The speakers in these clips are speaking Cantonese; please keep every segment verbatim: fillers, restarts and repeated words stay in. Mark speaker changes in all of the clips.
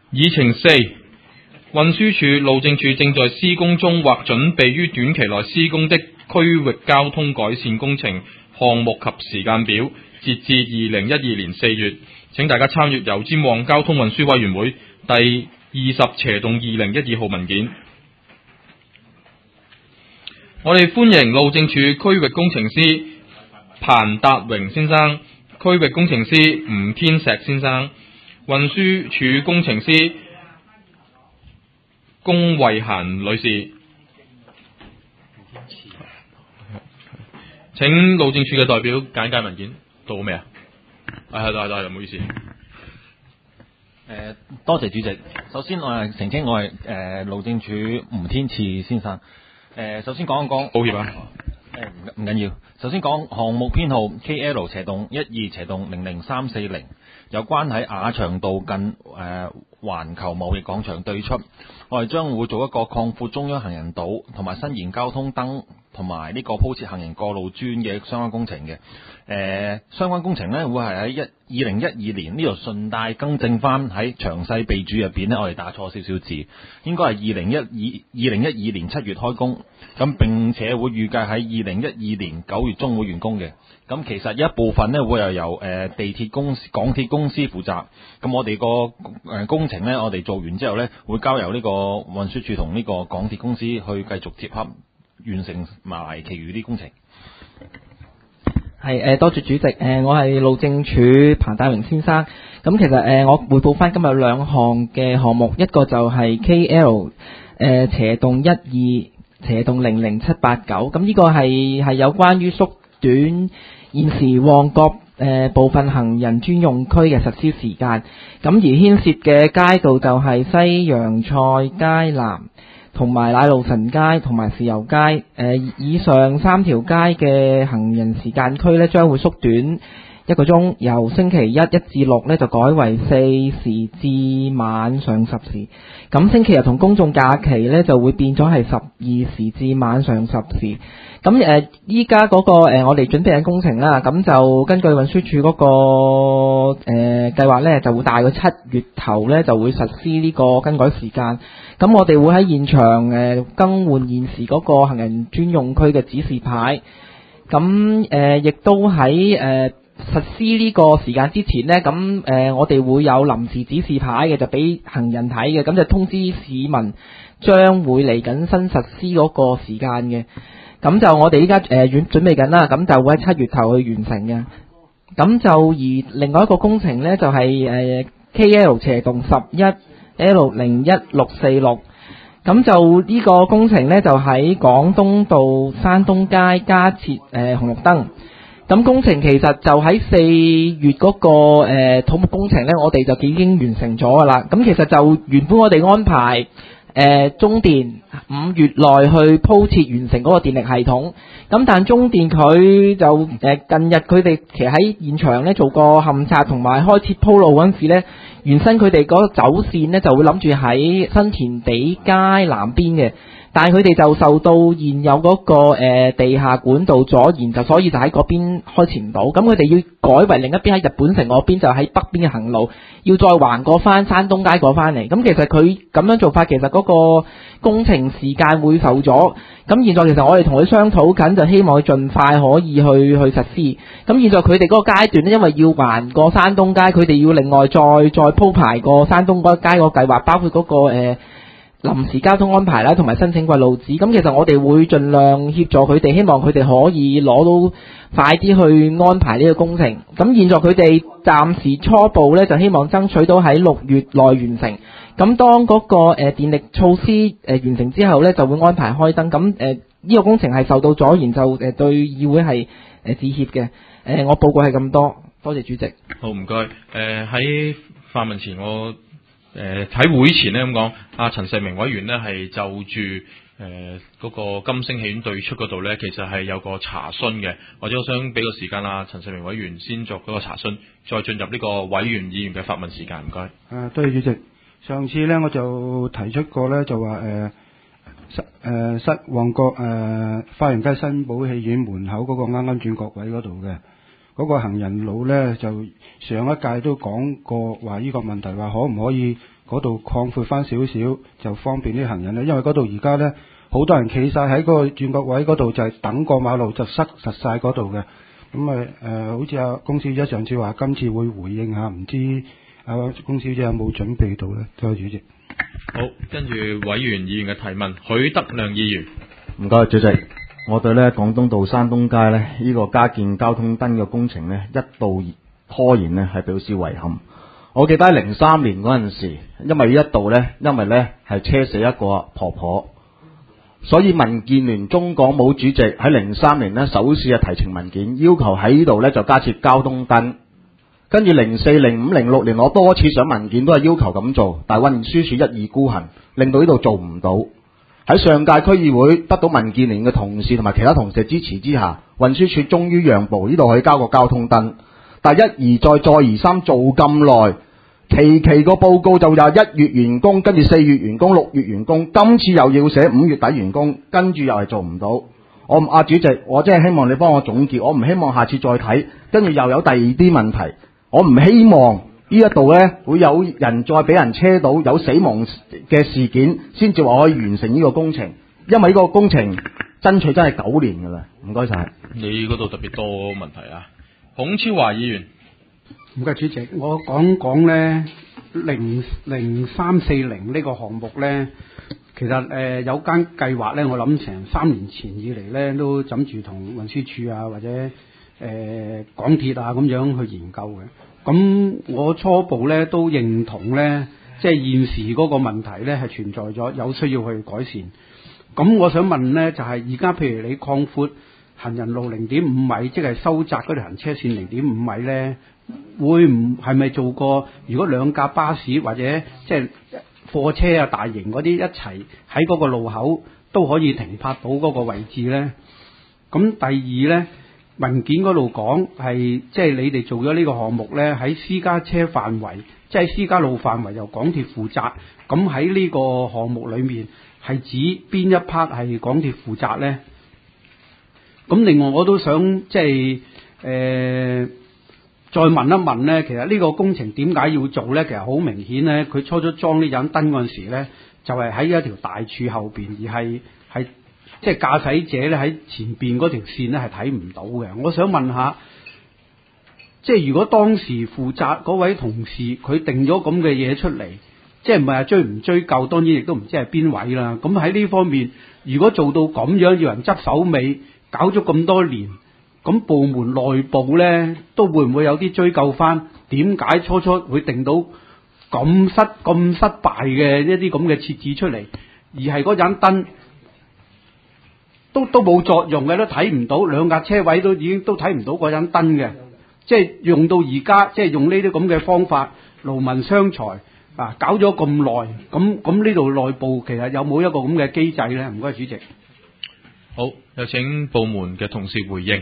Speaker 1: 議程四，運輸署、路政署正在施工中或準備於短期內施工的區域交通改善工程項目及時間表，截至二零一二年四月。請大家參閱油尖旺交通運輸委員會第二十斜洞二零一二號文件。我哋歡迎路政署區域工程師彭達榮先生、區域工程師吳天石先生、運輸署工程師龔慧嫻女士。請路政署嘅代表簡介文件到未啊？係係係，唔好意思。
Speaker 2: 誒，多謝主席。首先我係澄清，我係誒路政署吳天賜先生。誒，首先講一講，
Speaker 1: 抱歉啊。
Speaker 2: 誒唔唔緊要。首先講項目編號 K L 斜洞一二斜洞零零三四零，有關喺亞長道近誒環球貿易廣場對出，我哋將會做一個擴闊中央行人島同埋伸延交通燈同埋呢個鋪設行人過路磚嘅相關工程嘅。誒、呃、相關工程呢會係喺一二零一二年，呢度順帶更正翻喺詳細備註入邊呢，我哋打錯少少字，應該係二零一二二零一二年七月開工，咁並且會預計喺二零一二年九月中會完工嘅。咁其實一部分呢會係由誒、呃、地鐵公司、港鐵公司負責，咁我哋個誒工程呢，我哋做完之後呢，會交由呢個運輸署同呢個港鐵公司去繼續接洽，完成埋其餘啲工程。
Speaker 3: 係誒，多謝主席。誒，我係路政署彭大榮先生。咁其實誒，我匯報翻今日有兩項嘅項目，一個就係 K L 誒斜洞一二斜洞零零七八九。咁呢個係係有關於縮短現時旺角誒部分行人專用區嘅實施時間。咁而牽涉嘅街道就係西洋菜街南，同埋奶路臣街同埋豉油街。誒、呃、以上三條街嘅行人時間區呢，將會縮短一個鐘，由星期一一至六呢就改為四時至晚上十時。咁星期日同公眾假期呢，就會變咗係十二時至晚上十時。咁誒依家嗰個誒、呃、我哋準備緊工程啦，咁就根據運輸署嗰個誒、呃、計劃呢，就會大概七月頭呢就會實施呢個更改時間。咁我哋會喺現場誒、呃、更換現時嗰個行人專用區嘅指示牌。咁誒亦都喺誒、呃、實施呢個時間之前呢，咁誒、呃、我哋會有臨時指示牌嘅，就俾行人睇嘅，咁就通知市民將會嚟緊新實施嗰個時間嘅。咁就我哋依家誒準準備緊啦，咁就會喺七月頭去完成嘅。咁就而另外一個工程呢，就係、是、誒、呃、K L 斜洞十一 L 零一六四六。咁就呢個工程呢，就喺廣東道山東街加設誒、呃、紅綠燈。咁工程其實就喺四月嗰、那個誒、呃、土木工程呢，我哋就已經完成咗噶啦。咁其實就原本我哋安排誒、呃、中電五月內去鋪設完成嗰個電力系統。咁但中電佢就誒、呃、近日佢哋其實喺現場呢做過勘察同埋開設鋪路嗰陣時呢，原身佢哋嗰個走線呢就會諗住喺新田地街南邊嘅，但係佢哋就受到現有嗰、那個誒、呃、地下管道阻延，就所以就喺嗰邊開設唔到。咁佢哋要改為另一邊喺日本城嗰邊，就喺北邊嘅行路，要再橫過翻山東街過翻嚟。咁其實佢咁樣做法，其實嗰個工程時間會受阻。咁現在其實我哋同佢商討緊，就希望佢盡快可以去去實施。咁現在佢哋嗰個階段呢，因為要橫過山東街，佢哋要另外再再鋪排過山東街個計劃，包括嗰、那個誒、呃、臨時交通安排啦，同埋申請過路紙。咁其實我哋會盡量協助佢哋，希望佢哋可以攞到快啲去安排呢個工程。咁現在佢哋暫時初步呢，就希望爭取到喺六月內完成。咁當嗰、那個誒、呃、電力措施誒、呃、完成之後呢，就會安排開燈。咁誒呢個工程係受到阻延，就誒、呃、對議會係誒、呃、致歉嘅。誒、呃、我報告係咁多，多謝主席。
Speaker 1: 好，唔該。誒喺發問前，我誒喺、呃、會前呢咁講，阿陳世明委員呢係就住誒嗰個金星戲院對出嗰度呢，其實係有個查詢嘅，或者我想俾個時間啊，陳世明委員先作嗰個查詢，再進入呢個委員議員嘅發問時間。唔該。
Speaker 4: 誒，多謝主席。上次呢，我就提出過呢，就話誒失誒失旺角誒花園街新寶戲院門口嗰個啱啱轉角位嗰度嘅， 嗰個行人路咧，就上一屆都講過話呢個問題，話可唔可以嗰度擴闊翻少少，就方便啲行人咧。因為嗰度而家咧好多人企晒喺嗰個轉角位嗰度，就係等過馬路就塞實晒嗰度嘅。咁啊誒，好似阿龔小姐上次話今次會回應下，唔知阿龔小姐有冇準備到咧？多謝主席。
Speaker 1: 好，跟住委員議員嘅提問，許德亮議員。
Speaker 5: 唔該，主席。我對咧廣東道山東街咧呢、這個加建交通燈嘅工程咧一度拖延咧係表示遺憾。我記得喺零三年嗰陣時，因為呢一度咧，因為咧係車死一個婆婆，所以民建聯中港武主席喺零三年咧首次係提呈文件，要求喺呢度咧就加設交通燈。跟住零四、零五、零六年我多次上文件都係要求咁做，但係運輸署一意孤行，令到呢度做唔到。喺上屆區議會得到民建聯嘅同事同埋其他同事支持之下，運輸署終於讓步，呢度可以交個交通燈。但係一而再再而三做咁耐，期期個報告就話一月完工，跟住四月完工，六月完工，今次又要寫五月底完工，跟住又係做唔到。我阿、啊、主席，我真係希望你幫我總結，我唔希望下次再睇，跟住又有第二啲問題。我唔希望呢一度呢會有人再俾人車到有死亡嘅事件，先至話可以完成呢個工程。因為呢個工程爭取真係九年噶啦。唔該晒。
Speaker 1: 你嗰度特別多問題啊。孔超華議員。
Speaker 6: 唔該主席，我講講呢零零三四零呢個項目呢，其實誒、呃、有間計劃呢，我諗成三年前以嚟呢，都枕住同運輸署啊或者誒、呃、港鐵啊咁樣去研究嘅。咁我初步呢都認同呢，即係現時嗰個問題呢係存在咗，有需要去改善。咁我想問呢，就係而家譬如你擴闊行人路零點五米，即係收窄嗰條行車線零點五米呢，會唔係咪做過？如果兩架巴士或者即係貨車啊、大型嗰啲一齊喺嗰個路口都可以停泊到嗰個位置呢？咁第二呢，文件嗰度講係即係你哋做咗呢個項目呢，喺私家車範圍，即係私家路範圍由港鐵負責。咁喺呢個項目裏面係指邊一 part 係港鐵負責呢？咁另外我都想即係誒、呃、再問一問呢，其實呢個工程點解要做呢？其實好明顯呢，佢初初裝呢盞燈嗰陣時呢，就係、是、喺一條大柱後邊，而係係即係駕駛者咧喺前邊嗰條線咧係睇唔到嘅。我想問下，即係如果當時負責嗰位同事佢定咗咁嘅嘢出嚟，即係唔係話追唔追究？當然亦都唔知係邊位啦。咁喺呢方面，如果做到咁樣要人執手尾，搞咗咁多年，咁部門內部咧都會唔會有啲追究翻？點解初初會定到咁失咁失敗嘅一啲咁嘅設置出嚟，而係嗰盞燈都都冇作用嘅，都睇唔到，兩架車位都已經都睇唔到嗰盞燈嘅，即係用到而家，即係用呢啲咁嘅方法勞民傷財啊，搞咗咁耐，咁咁呢度內部其實有冇一個咁嘅機制咧？唔該，主席。
Speaker 1: 好，有請部門嘅同事回應。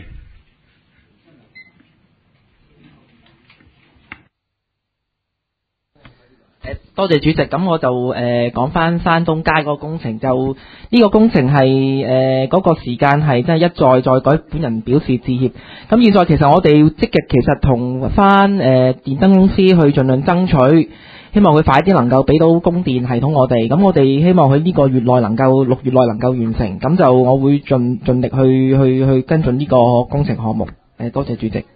Speaker 3: 誒，多謝主席。咁我就誒講翻山東街嗰個工程，就呢、這個工程係誒嗰個時間係真係一再再改，本人表示致歉。咁現在其實我哋積極其實同翻誒、呃、電燈公司去盡量爭取。希望佢快啲能夠俾到供電系統我哋，咁我哋希望佢呢個月內能夠六月內能夠完成，咁就我會盡盡力去去去跟進呢個工程項目。誒，多謝主席。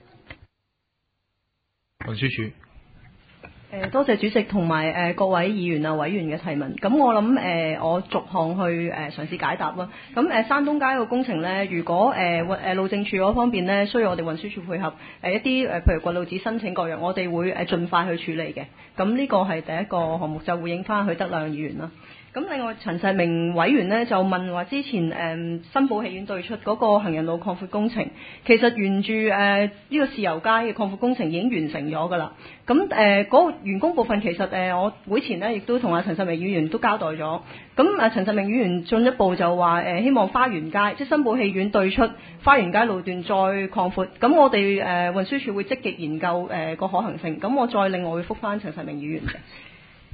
Speaker 1: 運輸署。
Speaker 7: 誒，多謝主席同埋誒各位議員啊委員嘅提問。咁我諗誒、呃、我逐項去誒、呃、嘗試解答啦。咁誒、呃、山東街個工程咧，如果誒運誒路政署嗰方面咧，需要我哋運輸署配合誒、呃、一啲誒、呃、譬如掘路紙申請各樣，我哋會誒盡快去處理嘅。咁呢個係第一個項目，就回應翻許德亮議員啦。咁另外陳世明委員呢就問話之前誒、呃、新寶戲院對出嗰個行人路擴闊工程，其實沿住誒呢個豉油街嘅擴闊工程已經完成咗㗎啦。咁誒嗰個完工部分其實誒、呃、我會前呢亦都同阿陳世明議員都交代咗。咁啊陳世明議員進一步就話誒、呃、希望花園街即係新寶戲院對出花園街路段再擴闊。咁我哋誒、呃、運輸署會積極研究誒個、呃、可行性。咁我再另外會覆返陳世明議員嘅。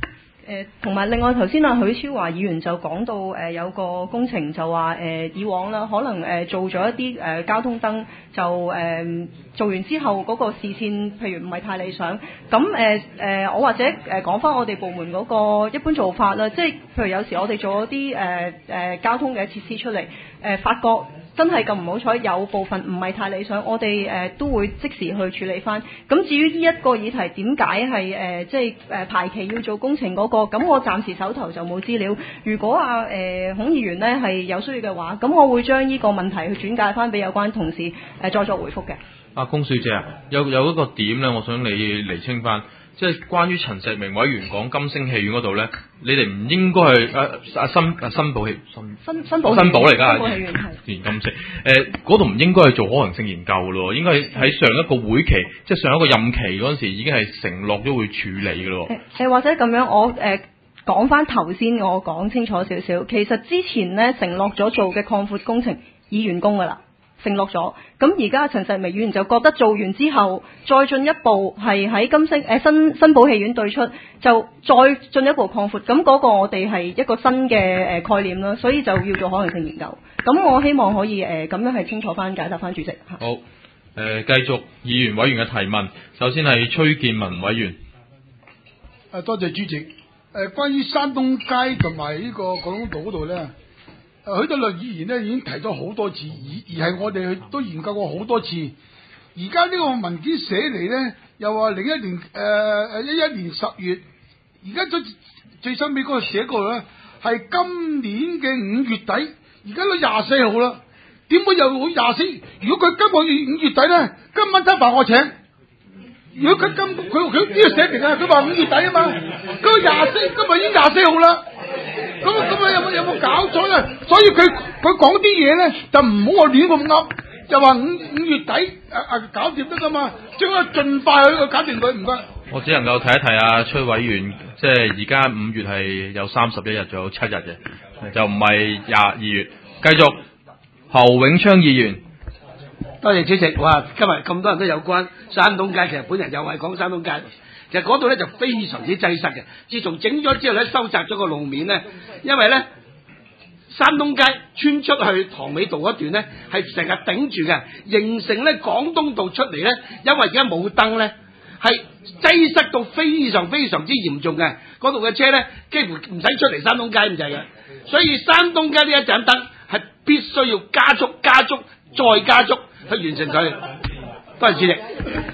Speaker 7: 誒，同埋另外頭先啊許超華議員就講到誒、呃、有個工程就話誒、呃、以往啦，可能誒、呃、做咗一啲誒、呃、交通燈就誒、呃、做完之後嗰個視線譬如唔係太理想，咁誒誒我或者誒講翻我哋部門嗰個一般做法啦，即係譬如有時我哋做咗啲誒誒交通嘅設施出嚟，誒、呃、發覺真係咁唔好彩，有部分唔係太理想，我哋誒、呃、都會即時去處理翻。咁至於呢一個議題點解係誒即係誒排期要做工程嗰、那個，咁我暫時手頭就冇資料。如果啊誒、呃、孔議員呢係有需要嘅話，咁我會將呢個問題去轉介翻俾有關同事誒、呃、再作回覆嘅。阿
Speaker 1: 龔小姐啊，有有一個點咧，我想你釐清翻。即係關於陳石明委員講金星戲院嗰度咧，你哋唔應該係誒啊新啊新寶戲新
Speaker 7: 新新寶
Speaker 1: 新寶嚟㗎，
Speaker 7: 新寶戲院係
Speaker 1: 連金星誒嗰度唔應該係做可能性研究咯，應該喺上一個會期，即係上一個任期嗰陣時已經係承諾咗會處理㗎咯。
Speaker 7: 誒或者咁樣，我誒講翻頭先，我講清楚少少。其實之前咧承諾咗做嘅擴闊工程已完工㗎啦。承諾咗，咁而家陳石明議員就覺得做完之後，再進一步係喺金星誒、呃、新新寶戲院對出，就再進一步擴闊，咁嗰個我哋係一個新嘅誒、呃、概念啦，所以就要做可能性研究。咁我希望可以誒咁、呃、樣係清楚翻解答翻主席。
Speaker 1: 好，誒、呃、繼續議員委員嘅提問，首先係崔建文委員。
Speaker 8: 誒多謝主席。誒、呃、關於山東街同埋呢個廣東道嗰度咧。許德亮議員咧已經提咗好多次，而而係我哋都研究過好多次。而家呢個文件寫嚟咧，又話零一年誒誒一一年十月，而家最最新尾嗰個寫過咧係今年嘅五月底，而家都廿四號啦，點會又會廿四？如果佢今個月五月底咧，今晚餐飯我請。如果佢今佢佢呢個寫明啊，佢話五月底啊嘛，咁廿四今日已經廿四號啦。咁咁啊有冇有冇搞錯咧？所以佢佢講啲嘢咧就唔好話亂咁噏，就話五五月底啊啊搞掂得噶嘛，將佢盡快去搞掂佢唔該。
Speaker 1: 我只能夠提一提啊，崔委員，即係而家五月係有三十一日，仲有七日嘅，就唔係廿二月。繼續，侯永昌議員。
Speaker 9: 多謝主席。哇，今日咁多人都有關山東街，其實本人又係講山東街。其實嗰度咧就非常之擠塞嘅。自從整咗之後咧，收窄咗個路面咧，因為咧山東街穿出去塘尾道嗰段咧係成日頂住嘅，形成咧廣東道出嚟咧，因為而家冇燈咧，係擠塞到非常非常之嚴重嘅。嗰度嘅車咧幾乎唔使出嚟山東街咁滯嘅，所以山東街呢一盞燈係必須要加速、加速再加速去完成佢。多謝主席。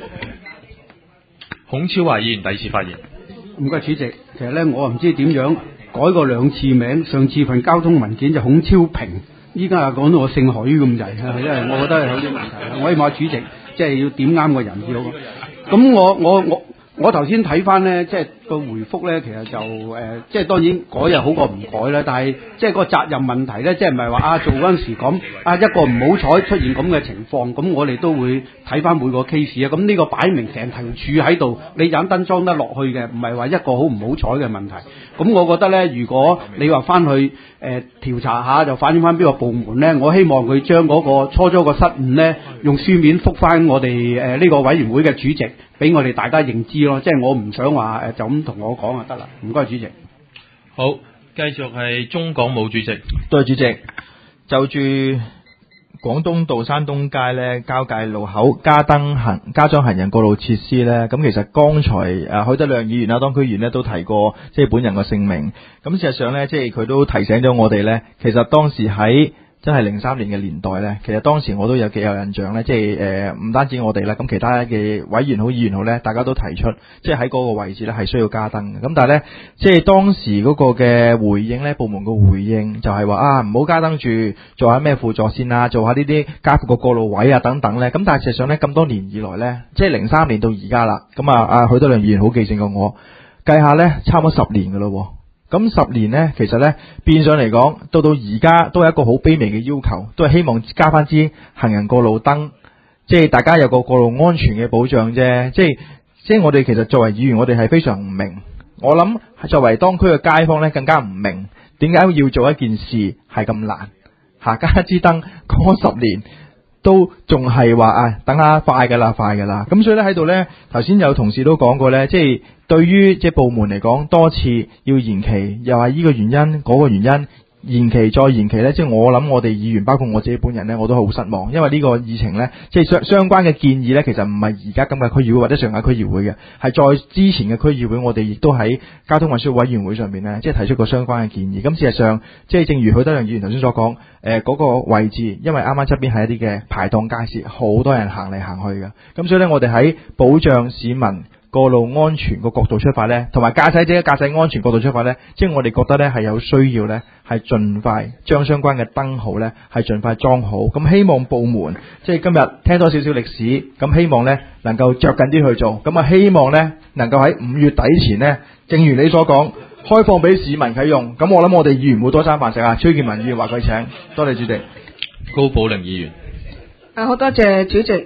Speaker 1: 孔超華議員第二次發言。
Speaker 6: 唔該主席，其實咧我唔知點樣改過兩次名，上次份交通文件就孔超平，依家又講到我姓許咁滯，因為我覺得有啲問題。我希望主席即係要點啱個人先好。咁我我我我頭先睇翻咧，即係個回覆咧，其實就誒、呃，即係當然改又好過唔改啦。但係即係個責任問題咧，即係唔係話啊做嗰陣時講啊一個唔好彩出現咁嘅情況，咁我哋都會睇翻每個 case 啊。咁呢個擺明成條柱喺度，你盞燈裝得落去嘅，唔係話一個好唔好彩嘅問題。咁我覺得咧，如果你話翻去誒、呃、調查下，就反映翻邊個部門咧，我希望佢將嗰個初咗個失誤咧，用書面覆翻我哋誒呢個委員會嘅主席，俾我哋大家認知咯。即係我唔想話誒就咁同我講就得啦。唔該主席。
Speaker 1: 好，繼續係中港務主席。
Speaker 10: 多謝主席。就住廣東道山東街咧交界路口加燈行加裝行人過路設施咧，咁其實剛才誒許德亮議員啦、當區議員咧都提過，即係本人個姓名。咁事實上咧，即係佢都提醒咗我哋咧，其實當時喺真係零三年嘅年代咧，其實當時我都有幾有印象咧，即係誒唔單止我哋啦，咁其他嘅委員好、議員好咧，大家都提出，即係喺嗰個位置咧係需要加燈嘅。咁但係咧，即係當時嗰個嘅回應咧，部門個回應就係話啊，唔好加燈住，做下咩輔助線啊，做下呢啲加闊個過路位啊等等咧。咁但係事實上咧，咁多年以來咧，即係零三年到而家啦，咁啊啊許德亮議員好記性過我，計下咧差唔多十年噶咯。咁十年呢，其實呢，變相嚟講，到到而家都係一個好卑微嘅要求，都係希望加翻支行人過路燈，即係大家有個過路安全嘅保障啫。即係即係我哋其實作為議員，我哋係非常唔明。我諗作為當區嘅街坊呢，更加唔明點解要做一件事係咁難嚇，加一支燈過十年， 都仲係話啊，等下快㗎啦，快㗎啦。咁所以咧喺度咧，頭先有同事都講過咧，即係對於即係部門嚟講，多次要延期，又話呢個原因嗰個原因。延期再延期呢，即係我諗我哋議員包括我自己本人呢，我都好失望，因為呢個議程呢，即係相相關嘅建議呢，其實唔係而家今屆區議會或者上屆區議會嘅，係在之前嘅區議會，我哋亦都喺交通運輸委員會上面呢，即係提出過相關嘅建議。咁事實上，即係正如許德亮議員頭先所講，誒、呃、嗰、那個位置，因為啱啱側邊係一啲嘅排檔街市，好多人行嚟行去嘅，咁所以呢，我哋喺保障市民過路安全個角度出發呢，同埋駕駛者駕駛安全角度出發呢，即係我哋覺得呢係有需要呢，係盡快將相關嘅燈號呢係盡快裝好。咁希望部門即係今日聽多少少歷史，咁希望呢能夠着緊啲去做。咁啊希望呢能夠喺五月底前呢，正如你所講，開放俾市民啟用。咁我諗我哋議員會多餐飯食啊。崔建文議員話佢請，多謝主席。
Speaker 1: 高寶玲議員。
Speaker 11: 啊，好多謝主席。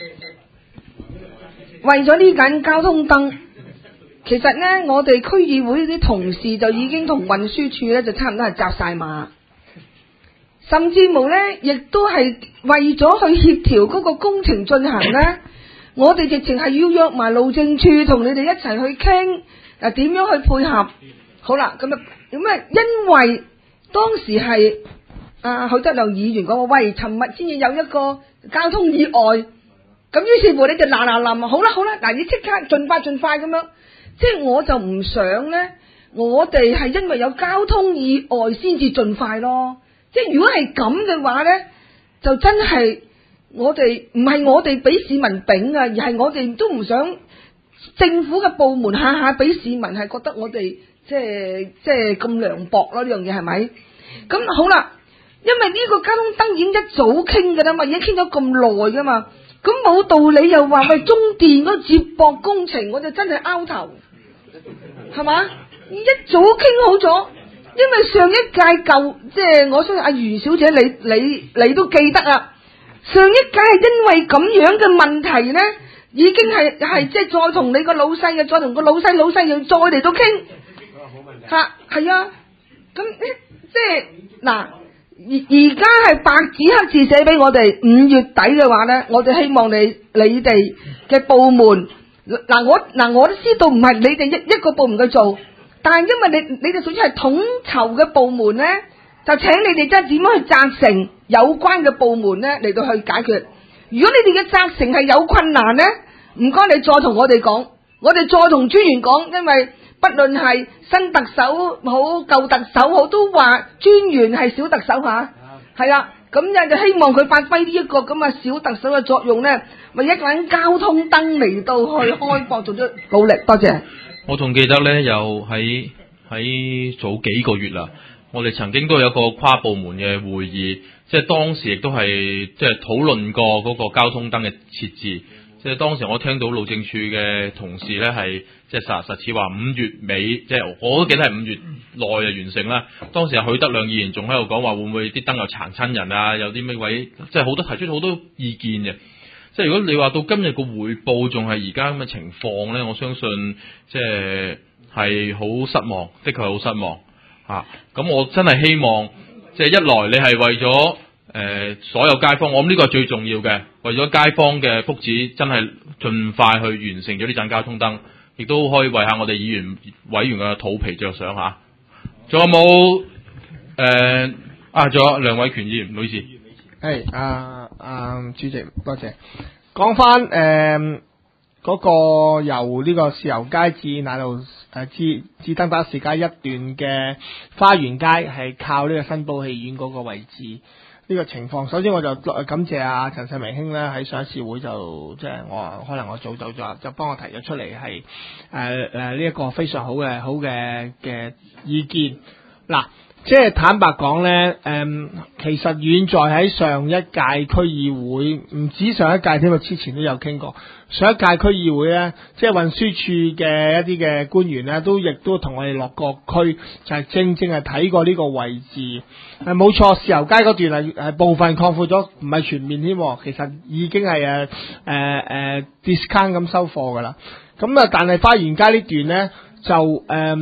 Speaker 11: 為咗呢緊交通燈，其實呢，我哋區議會啲同事就已經同運輸處呢就差唔多係紮晒馬，甚至乎呢，亦都係為咗去協調嗰個工程進行呢，我哋直情係要約埋路政處同你哋一齊去傾，啊點樣去配合？好啦，咁啊咁啊，因為當時係啊許德亮議員講話，喂，尋日先至有一個交通意外。咁於是乎你就嗱嗱臨，好啦好啦，嗱你即刻盡快盡快咁樣，即係我就唔想咧，我哋係因為有交通意外先至盡快咯。即係如果係咁嘅話咧，就真係我哋唔係我哋俾市民頂啊，而係我哋都唔想政府嘅部門下下俾市民係覺得我哋即係即係咁涼薄咯，呢樣嘢係咪？咁好啦，因為呢個交通燈已經一早傾㗎啦嘛，已經傾咗咁耐㗎嘛。咁冇道理又話喂中電嗰接駁工程，我就真係拗頭，係嘛？一早傾好咗，因為上一屆舊即係我相信阿余小姐你你你都記得啊。上一屆係因為咁樣嘅問題咧，已經係係即係再同你個老細嘅，再同個老細老細又再嚟到傾吓，係啊。咁即係嗱。而而家係白紙黑字寫俾我哋五月底嘅話呢，我哋希望你你哋嘅部門嗱我嗱我都知道唔係你哋一一個部門去做，但係因為你你哋屬於係統籌嘅部門呢，就請你哋即係點樣去責成有關嘅部門呢嚟到去解決。如果你哋嘅責成係有困難呢，唔該你再同我哋講，我哋再同專員講，因為不論係新特首好舊特首好，都話專員係小特首吓，係啦，咁就就希望佢發揮呢一個咁嘅小特首嘅作用呢，為一個人交通燈嚟到去開放做咗努力。多謝。
Speaker 1: 我仲記得呢，又喺喺早幾個月啦，我哋曾經都有個跨部門嘅會議，即係當時亦都係即係討論過嗰個交通燈嘅設置。即係當時我聽到路政處嘅同事咧係即係實實似話五月尾，即係我都記得係五月內就完成啦。當時許德亮議員仲喺度講話會唔會啲燈又殘親人啊？有啲咩位，即係好多提出好多意見嘅。即係如果你話到今日個匯報仲係而家咁嘅情況咧，我相信即係係好失望，的確係好失望嚇。咁、啊、我真係希望即係一來你係為咗。誒、呃，所有街坊，我諗呢個係最重要嘅，為咗街坊嘅福祉，真係盡快去完成咗呢盞交通燈，亦都可以為下我哋議員委員嘅肚皮着想吓。仲有冇誒啊？仲有梁偉權議員女士。
Speaker 12: 係啊啊，主席多謝。講翻誒嗰個由呢個豉油街至奶路誒至至登打士街一段嘅花園街，係靠呢個新寶戲院嗰個位置。呢個情況，首先我就感謝阿陳世明兄咧，喺上一次會就即係我話可能我早走咗，就幫我提咗出嚟係誒誒呢一個非常好嘅好嘅嘅意見。嗱，即係坦白講咧，誒、嗯、其實遠在喺上一屆區議會，唔止上一屆添，之前都有傾過。上一屆區議會咧，即係運輸處嘅一啲嘅官員咧，都亦都同我哋落過區，就係、是、正正係睇過呢個位置。誒冇錯，豉油街嗰段係係部分擴闊咗，唔係全面添。其實已經係誒誒誒 discount 咁收貨㗎啦。咁啊，但係花園街呢段咧就誒。呃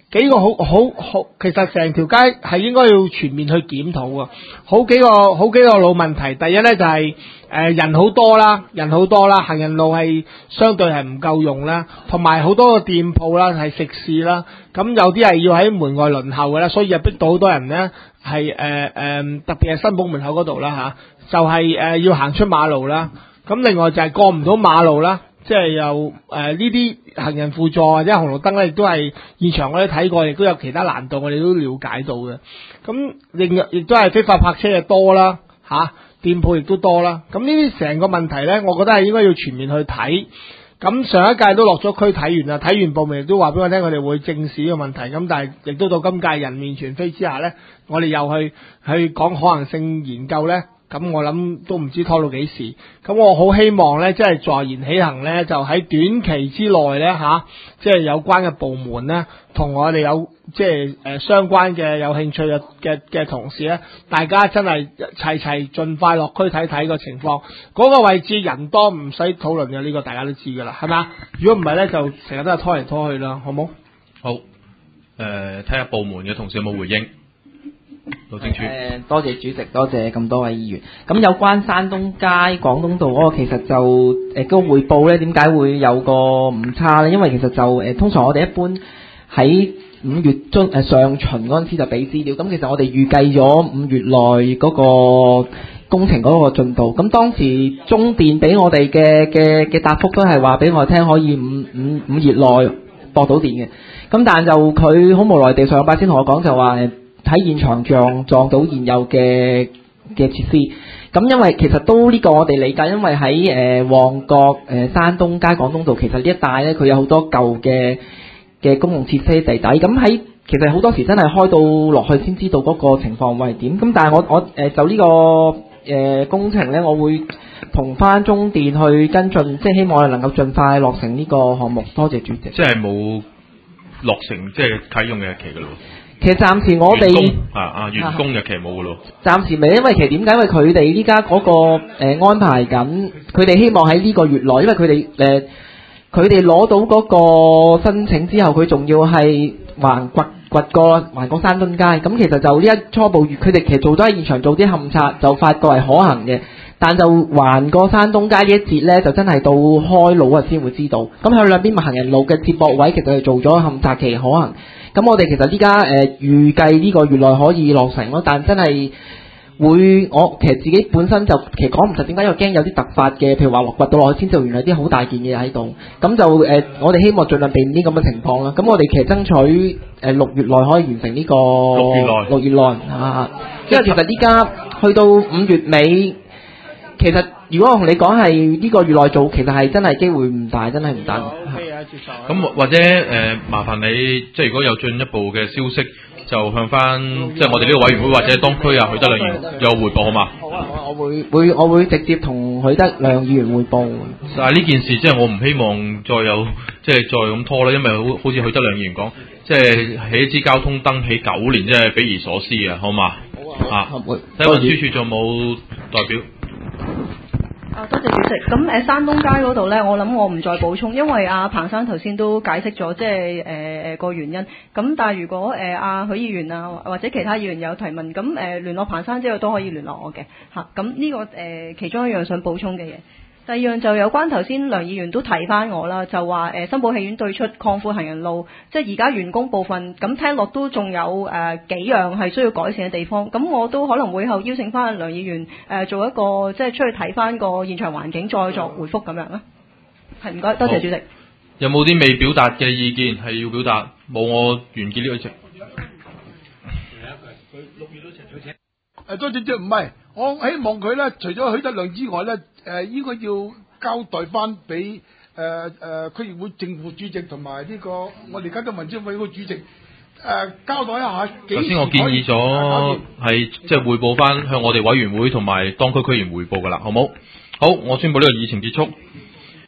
Speaker 12: 幾個好好好，其實成條街係應該要全面去檢討啊！好幾個好幾個老問題，第一咧就係、是、誒、呃、人好多啦，人好多啦，行人路係相對係唔夠用啦，同埋好多個店鋪啦係食肆啦，咁有啲係要喺門外輪候嘅啦，所以就逼到好多人咧係誒誒特別係新寶門口嗰度啦吓，就係、是、誒、呃、要行出馬路啦，咁另外就係過唔到馬路啦。即係有誒呢啲行人輔助或者紅綠燈咧，亦都係現場我哋睇過，亦都有其他難度，我哋都了解到嘅。咁另外亦都係非法泊車嘅多啦，嚇、啊、店鋪亦都多啦。咁呢啲成個問題咧，我覺得係應該要全面去睇。咁上一屆都落咗區睇完啦，睇完部門亦都話俾我聽，我哋會正視呢個問題。咁但係亦都到今屆人面全非之下咧，我哋又去去講可行性研究咧。咁我諗都唔知拖到幾時，咁我好希望咧，即係坐言起行咧，就喺短期之內咧吓，即係有關嘅部門咧，同我哋有即係誒相關嘅有興趣嘅嘅嘅同事咧，大家真係齊齊盡快落區睇睇個情況。嗰個位置人多唔使討論嘅，呢個大家都知噶啦，係咪？如果唔係咧，就成日都係拖嚟拖去啦，好冇？
Speaker 1: 好，誒睇下部門嘅同事有冇回應。路政署，
Speaker 3: 誒多謝主席，多謝咁多位議員。咁有關山東街廣東道嗰個，其實就誒嗰個匯報咧，點解會有個誤差咧？因為其實就誒通常我哋一般喺五月中誒上旬嗰陣時就俾資料。咁其實我哋預計咗五月內嗰個工程嗰個進度。咁當時中電俾我哋嘅嘅嘅答覆都係話俾我聽可以五五五月內駁到電嘅。咁但係就佢好無奈地上個拜先同我講就話誒。喺現場撞撞到現有嘅嘅設施，咁因為其實都呢個我哋理解，因為喺誒、呃、旺角誒、呃、山東街廣東道，其實呢一帶咧佢有好多舊嘅嘅公共設施地底，咁喺其實好多時真係開到落去先知道嗰個情況會係點。咁但係我我誒、呃、就呢、這個誒、呃、工程咧，我會同翻中電去跟進，即係希望我哋能夠盡快落成呢個項目。多謝主席。
Speaker 1: 即係冇落成，即係啟用嘅日期㗎咯。
Speaker 3: 其實暫時我哋
Speaker 1: 啊啊員工日期冇㗎咯，
Speaker 3: 暫時未，因為其實點解？因為佢哋依家嗰個誒、呃、安排緊，佢哋希望喺呢個月內，因為佢哋誒佢哋攞到嗰個申請之後，佢仲要係橫掘掘過橫過山東街。咁其實就呢一初步，佢哋其實做咗喺現場做啲勘測，就發覺係可行嘅。但就橫過山東街呢一節呢，就真係到開路啊先會知道。咁喺兩邊行人路嘅接駁位，其實係做咗勘測期可行。咁我哋其實依家誒預計呢個月內可以落成咯，但真係會我其實自己本身就其實講唔實點解，因為驚有啲突發嘅，譬如話落掘到落去先做，原來啲好大件嘢喺度。咁就誒、呃，我哋希望盡量避免啲咁嘅情況啦。咁我哋其實爭取誒六月內可以完成呢、這個六月內六月內啊，因為其實依家去到五月尾，其實如果我同你講係呢個月內做，其實係真係機會唔大，真係唔大。
Speaker 1: 咁或者誒、呃，麻煩你即係如果有進一步嘅消息，就向翻即係我哋呢個委員會或者當區啊許德亮議員有匯報好嘛？好啊，
Speaker 3: 我會會我會直接同許德亮議員匯報。
Speaker 1: 但係呢件事即係我唔希望再有即係再咁拖啦，因為好好似許德亮議員講，即係起一支交通燈起九年，真係匪夷所思啊，好嘛？好啊，睇下運輸署仲冇代表。
Speaker 7: 啊，多謝主席。咁誒、呃，山東街嗰度咧，我諗我唔再補充，因為阿、啊、彭生頭先都解釋咗，即係誒誒個原因。咁但係如果誒阿、呃、許議員啊，或者其他議員有提問，咁誒、呃、聯絡彭生之後都可以聯絡我嘅嚇。咁、啊、呢、這個誒、呃、其中一樣想補充嘅嘢。第二樣就有關頭先梁議員都提翻我啦，就話誒新寶戲院對出擴闊行人路，即係而家員工部分，咁聽落都仲有誒、呃、幾樣係需要改善嘅地方。咁我都可能會後邀請翻梁議員誒、呃、做一個即係出去睇翻個現場環境，再作回覆咁樣啦。係唔該，多謝主席。
Speaker 1: 有冇啲未表達嘅意見係要表達？冇，我完結呢個席。
Speaker 8: 誒，多謝主席，唔係，我希望佢咧，除咗許德亮之外咧，誒、呃，應該要交代翻俾誒誒區議會正副主席同埋呢個我哋家中民政委個主席誒、呃、交代一下。
Speaker 1: 首先我建議咗係即係匯報翻向我哋委員會同埋當區區議員匯報噶啦，好冇？好，我宣布呢個議程結束。